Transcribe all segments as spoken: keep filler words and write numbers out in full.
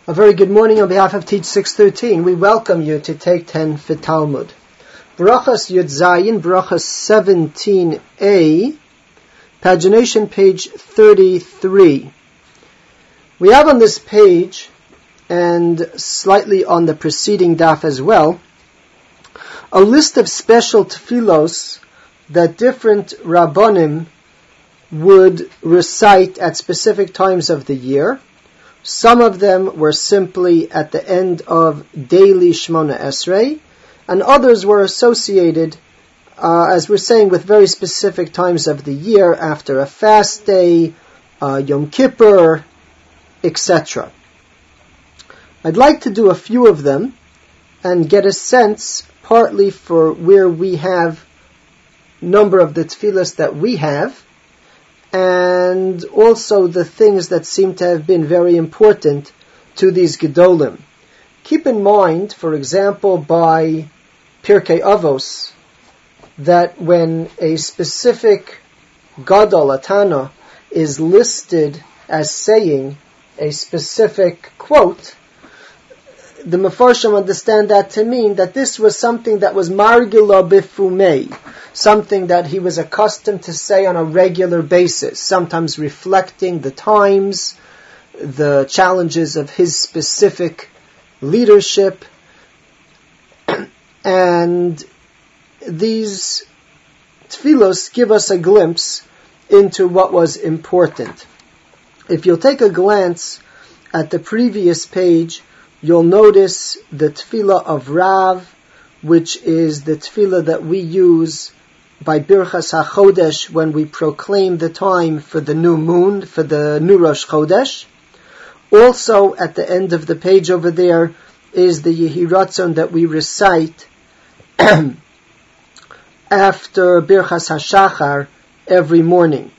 A very good morning on behalf of Teach six thirteen. We welcome you to Take ten for Talmud. Brachas Yud Zayin, Brachas seventeen a, pagination page thirty-three. We have on this page, and slightly on the preceding daf as well, a list of special tefillos that different rabbonim would recite at specific times of the year. Some of them were simply at the end of daily Shmona Esrei, and others were associated, uh, as we're saying, with very specific times of the year, after a fast day, uh, Yom Kippur, et cetera. I'd like to do a few of them and get a sense, partly for where we have number of the tefillas that we have, and also the things that seem to have been very important to these Gedolim. Keep in mind, for example, by Pirkei Avos, that when a specific Gadol, a Tana, is listed as saying a specific quote, the Mefarshim understand that to mean that this was something that was margila bifumei, something that he was accustomed to say on a regular basis, sometimes reflecting the times, the challenges of his specific leadership, and these tefillos give us a glimpse into what was important. If you'll take a glance at the previous page, you'll notice the tefillah of Rav, which is the tefillah that we use by Birchas HaChodesh when we proclaim the time for the new moon, for the new Rosh Chodesh. Also, at the end of the page over there is the Yehi Ratzon that we recite after Birchas HaShachar every morning.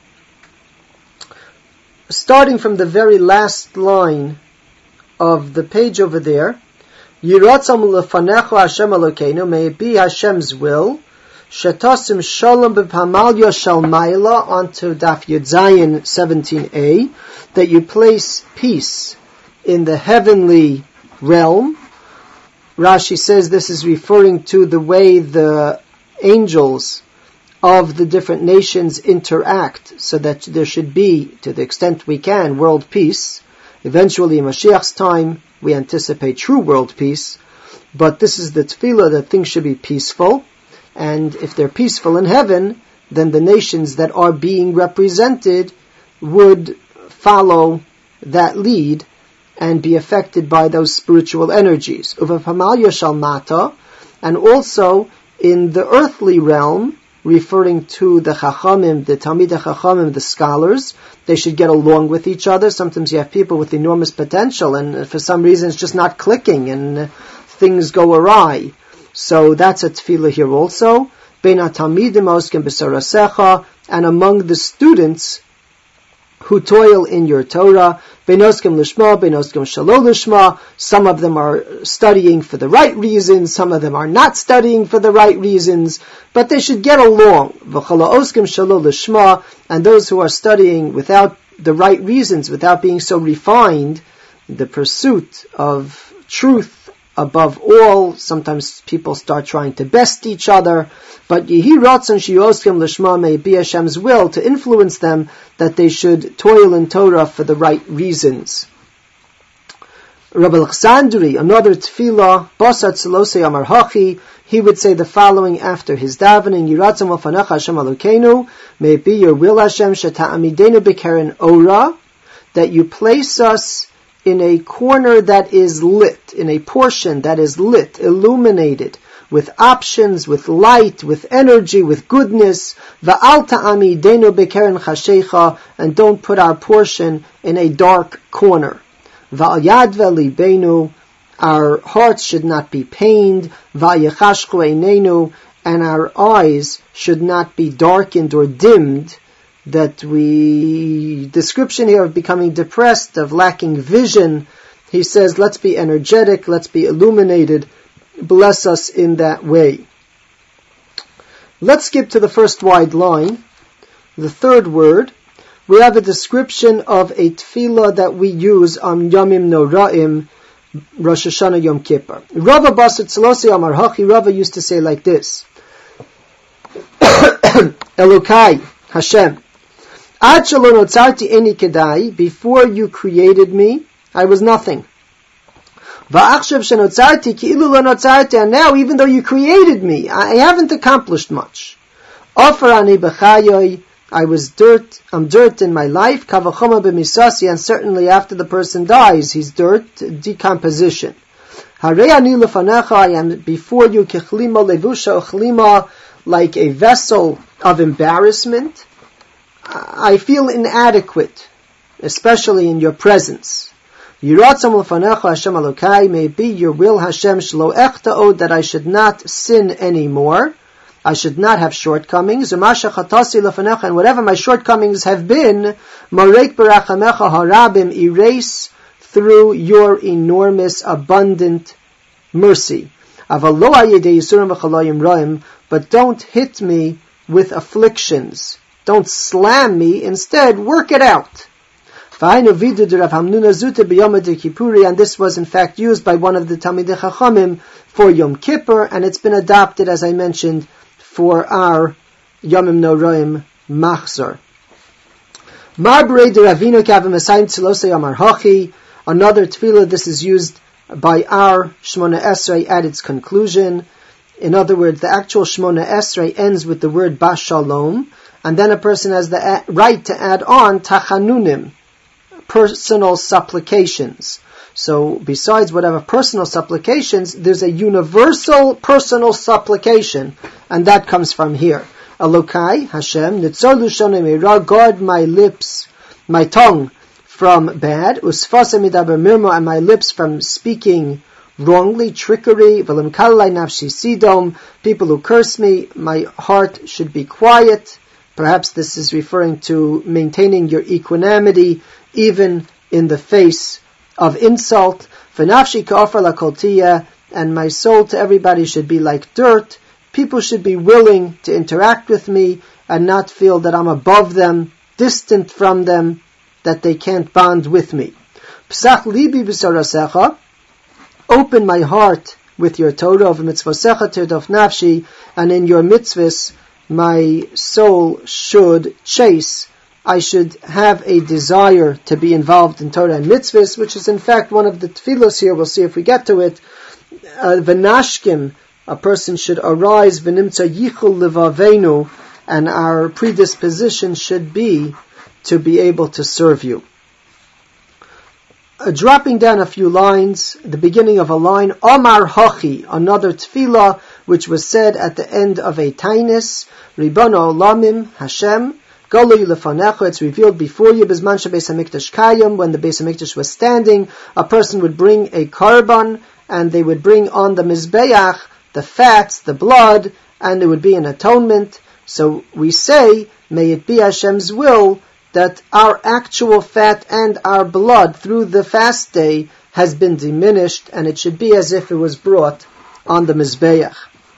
Starting from the very last line of the page over there, Yiratzam lefanecha Hashem Elokeinu, may it be Hashem's will, Shetasim Shalom b'Pamalya Shel Maila, onto Daf Yud Zayin seventeen a, that you place peace in the heavenly realm. Rashi says this is referring to the way the angels of the different nations interact, so that there should be, to the extent we can, world peace. Eventually, in Mashiach's time, we anticipate true world peace, but this is the tefillah that things should be peaceful, and if they're peaceful in heaven, then the nations that are being represented would follow that lead and be affected by those spiritual energies. Uvapamalya shalmata, and also in the earthly realm, referring to the Chachamim, the Talmidei Chachamim, the scholars, they should get along with each other. Sometimes you have people with enormous potential, and for some reason it's just not clicking, and things go awry. So that's a tefillah here also. Bein haTalmidim oskim b'sarasecha, and among the students who toil in your Torah, bein oskim lishma, bein oskim shelo lishma. Some of them are studying for the right reasons, some of them are not studying for the right reasons, but they should get along. V'chala oskim shelo lishma, and those who are studying without the right reasons, without being so refined, the pursuit of truth above all, sometimes people start trying to best each other, but Yehi Ratzon Sheyoskim Lishma, may it be Hashem's will to influence them that they should toil in Torah for the right reasons. Rabbi Alexandri, another tefillah, Basat Selosei Amar Hachi, he would say the following after his davening: Yiratzon Lefanecha Hashem Elokeinu, may it be your will, Hashem, Sheta'amidenu B'Keren Ora, that you place us in a corner that is lit, in a portion that is lit, illuminated, with options, with light, with energy, with goodness. Va'al ta'amidenu b'keren chashecha, and don't put our portion in a dark corner. Va'al yadve libenu, our hearts should not be pained. Va'yechashku einenu, and our eyes should not be darkened or dimmed. That we, description here of becoming depressed, of lacking vision, he says, let's be energetic, let's be illuminated, bless us in that way. Let's skip to the first wide line, the third word. We have a description of a tefillah that we use on Yomim Noraim, Rosh Hashanah Yom Kippur. Rava Basat Tzalosi Amar Hachi, Rava used to say like this. Elokai, Hashem, Ad shelo notzarti eni kedai, before you created me, I was nothing. Va'achshav shenotzarti ki'ilu lo notzarti, and now even though you created me, I haven't accomplished much. Ofar ani b'chayoy, I was dirt, I'm dirt in my life, kavachoma b'misasi, and certainly after the person dies, he's dirt, decomposition. Harei ani lefanecha, I am before you, kechlima levusha uchlima, like a vessel of embarrassment. I feel inadequate, especially in your presence. Yiratzam lefanecha Hashem Elokai, may it be your will, Hashem, shelo echta, that I should not sin anymore. I should not have shortcomings. And whatever my shortcomings have been, marek b'rachamecha harabim, erase through your enormous, abundant mercy. But don't hit me with afflictions. Don't slam me. Instead, work it out. And this was in fact used by one of the Talmidei Chachamim for Yom Kippur, and it's been adopted, as I mentioned, for our Yomim Noraim Machzor. Marbrei de Ravino Kavim Esayim Tzilosei Amar Hachi. Another tefillah, this is used by our Shmona Esrei at its conclusion. In other words, the actual Shmona Esrei ends with the word Bashalom, and then a person has the right to add on Tachanunim, personal supplications. So besides whatever personal supplications, there's a universal personal supplication, and that comes from here. Elokai, Hashem, Nitzor Lushonei Meira, guard my lips, my tongue from bad, Usfasa Midaber Mirmo, and my lips from speaking wrongly, trickery, V'lim Kalai Nafshi Sidom, people who curse me, my heart should be quiet. Perhaps this is referring to maintaining your equanimity, even in the face of insult. V'nafshi ka'ofar lakoltiya, and my soul to everybody should be like dirt. People should be willing to interact with me and not feel that I'm above them, distant from them, that they can't bond with me. Psach libi b'sarasecha, open my heart with your Torah, of mitzvosecha tirdof nafshi, and in your mitzvahs my soul should chase. I should have a desire to be involved in Torah and mitzvahs, which is in fact one of the tefillos here. We'll see if we get to it. V'nashkim, a person should arise, v'nimtza yichul levavenu, and our predisposition should be to be able to serve you. Uh, dropping down a few lines, the beginning of a line, Omar Hachi, another tefillah, which was said at the end of a tainis, Ribono Olamim, Hashem, Golui lefanecha, it's revealed before you, Bizman shebeis hamikdash kayim, when the Beis Hamikdash was standing, a person would bring a korban, and they would bring on the mizbeach, the fats, the blood, and there would be an atonement. So we say, may it be Hashem's will that our actual fat and our blood through the fast day has been diminished, and it should be as if it was brought on the mizbeach.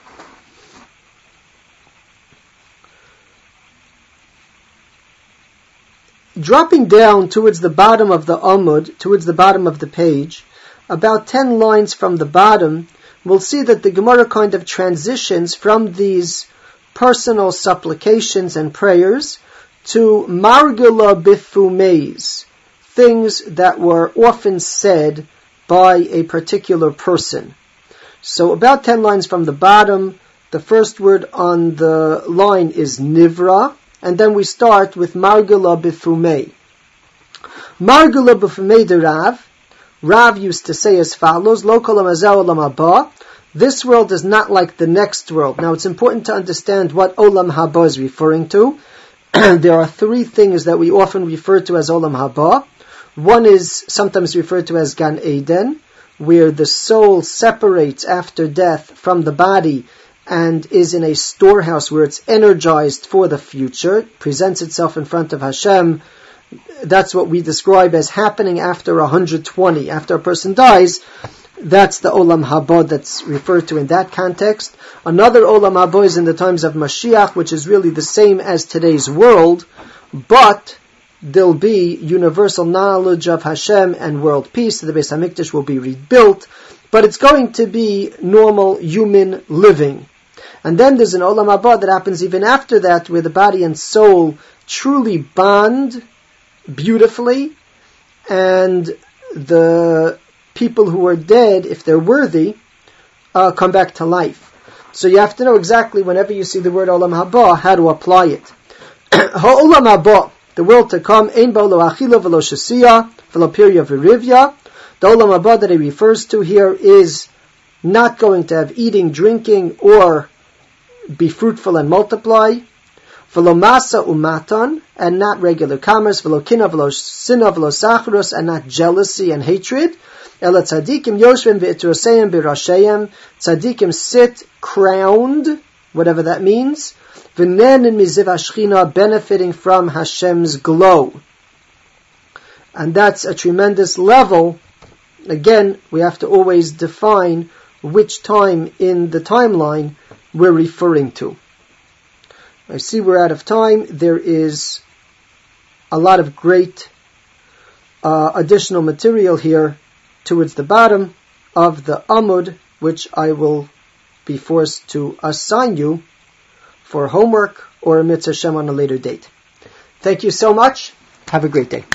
Dropping down towards the bottom of the Amud, towards the bottom of the page, about ten lines from the bottom, we'll see that the Gemara kind of transitions from these personal supplications and prayers to margula bifumeis, things that were often said by a particular person. So about ten lines from the bottom, the first word on the line is nivra, and then we start with margula bifumei. Margula bifumei de Rav. Rav used to say as follows, Lo kol hamazeh olam haba. This world is not like the next world. Now it's important to understand what olam haba is referring to. There are three things that we often refer to as olam haba. One is sometimes referred to as Gan Eden, where the soul separates after death from the body and is in a storehouse where it's energized for the future, presents itself in front of Hashem. That's what we describe as happening after one hundred twenty. After a person dies, that's the Olam Haba that's referred to in that context. Another Olam Haba is in the times of Mashiach, which is really the same as today's world, but there'll be universal knowledge of Hashem and world peace. The Beis Hamikdash will be rebuilt, but it's going to be normal human living. And then there's an Olam Haba that happens even after that, where the body and soul truly bond beautifully, and the people who are dead, if they're worthy, uh, come back to life. So you have to know exactly, whenever you see the word Olam Haba, how to apply it. Ha'olam haba, the world to come, ein bo lo achila v'lo shasiya v'lo pirya v'rivya. The Olam Haba that he refers to here is not going to have eating, drinking, or be fruitful and multiply. V'lo masa umatan, and not regular commerce. V'lo kina v'lo sina v'lo sacharus, and not jealousy and hatred. Ela tzadikim yoshvim v'itruseim b'rashayim. Tzadikim sit crowned, whatever that means. V'nenen miziv hashchina, benefiting from Hashem's glow. And that's a tremendous level. Again, we have to always define which time in the timeline we're referring to. I see we're out of time. There is a lot of great uh, additional material here towards the bottom of the Amud, which I will be forced to assign you for homework or a mitzvah Shem on a later date. Thank you so much. Have a great day.